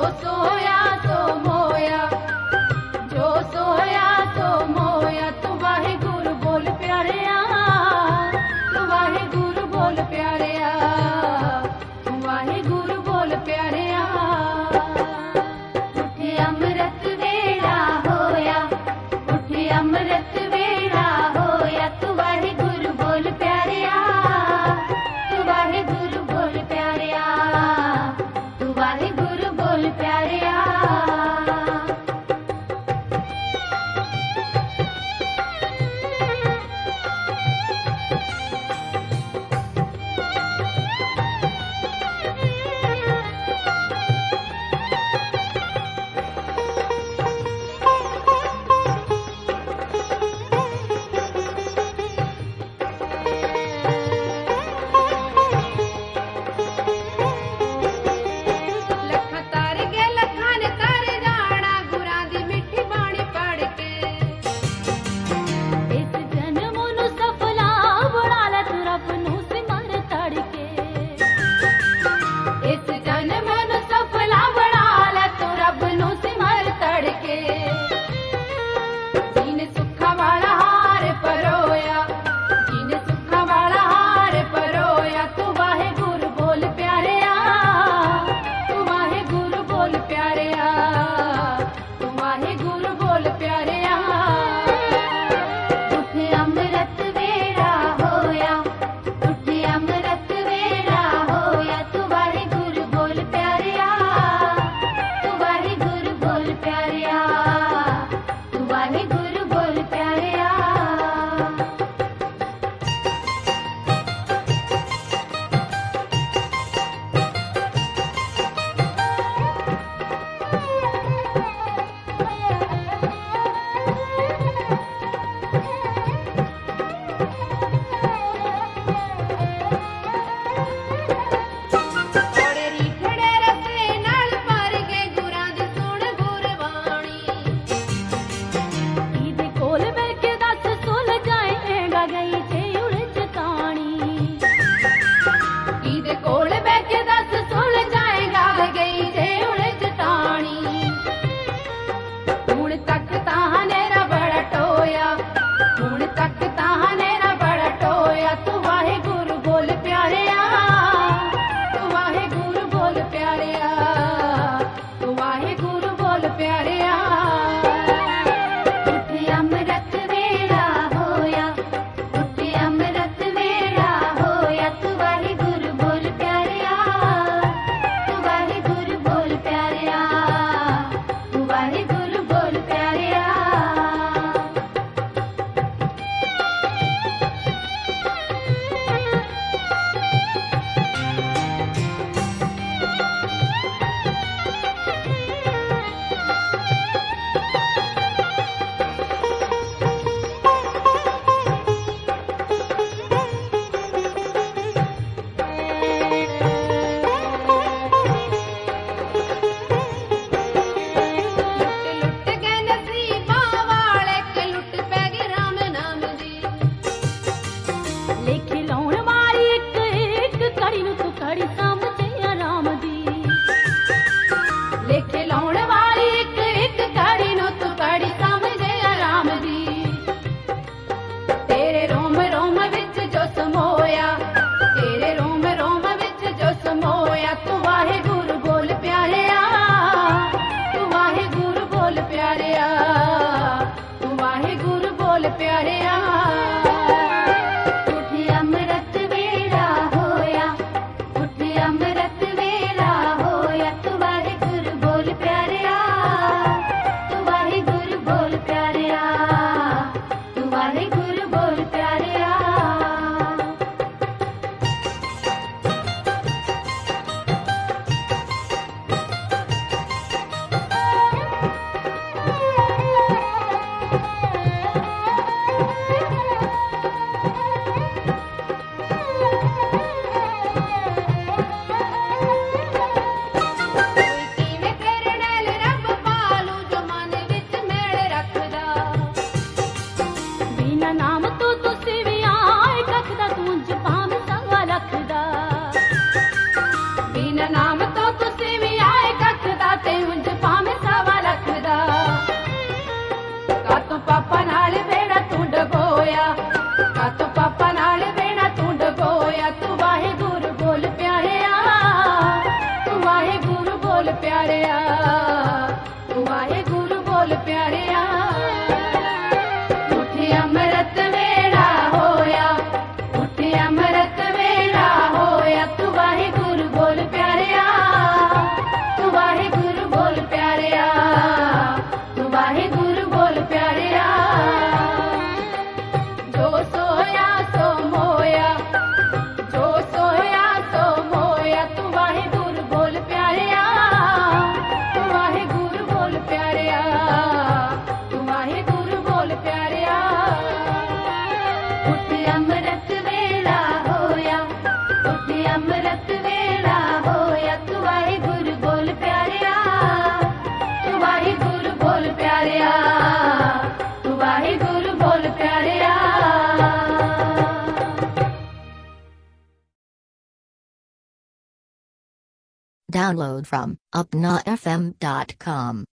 सोया सो मोया, जो सोया सो मोया। तू वाहे गुरु बोल प्यारिया, तू वाहे गुरु बोल प्यारिया, तू वाहे गुरु बोल प्यारिया। उठ अमृत वेला होया, उठ अमृत वेला होया। तू वाहे गुरु बोल प्यारिया, तू वाहे गुरु बोल प्यारिया, तू वाहे गुरु बोल प्यारिया। लख तार गे लखान तार ਤੂੰ ਵਾਹਿਗੁਰੂ ਬੋਲ ਪਿਆਰਿਆ ਉੱਠ ਅੰਮ੍ਰਿਤ ਵੇਲਾ ਹੋਇਆ ਉੱਠ ਅੰਮ੍ਰਿਤ ਵੇਲਾ ਹੋਇਆ ਤੂੰ ਵਾਹਿਗੁਰੂ ਬੋਲ ਪਿਆਰਿਆ ਤੂੰ ਵਾਹਿਗੁਰੂ ਬੋਲ ਪਿਆਰਿਆ ਤੂੰ ਵਾਹਿਗੁਰੂ ਬੋਲ ਪਿਆਰਿਆ ਜੋ ਸੋਇਆ ਸੋ ਮੋਇਆ ਜੋ ਸੋਇਆ ਸੋ ਮੋਇਆ ਤੂੰ ਵਾਹਿਗੁਰੂ ਬੋਲ ਪਿਆਰਿਆ ਤੂੰ ਵਾਹਿਗੁਰੂ ਬੋਲ ਪਿਆਰਿਆ ਤੂੰ ਵਾਹਿਗੁਰੂ ਬੋਲ ਪਿਆਰਿਆ ਉੱਠ ਅੰਮ੍ਰਿਤ ਵੇਲਾ ਹੋਇਆ ਉੱਠ ਅੰਮ੍ਰਿਤ ਵੇਲਾ ਹੋਇਆ ਤੂੰ ਵਾਹਿਗੁਰੂ ਬੋਲ ਪਿਆਰਿਆ ਤੂੰ ਵਾਹਿਗੁਰੂ ਬੋਲ ਪਿਆਰਿਆ ਤੂੰ ਵਾਹਿਗੁਰੂ ਬੋਲ ਪਿਆਰਿਆ Download from upnafm.com.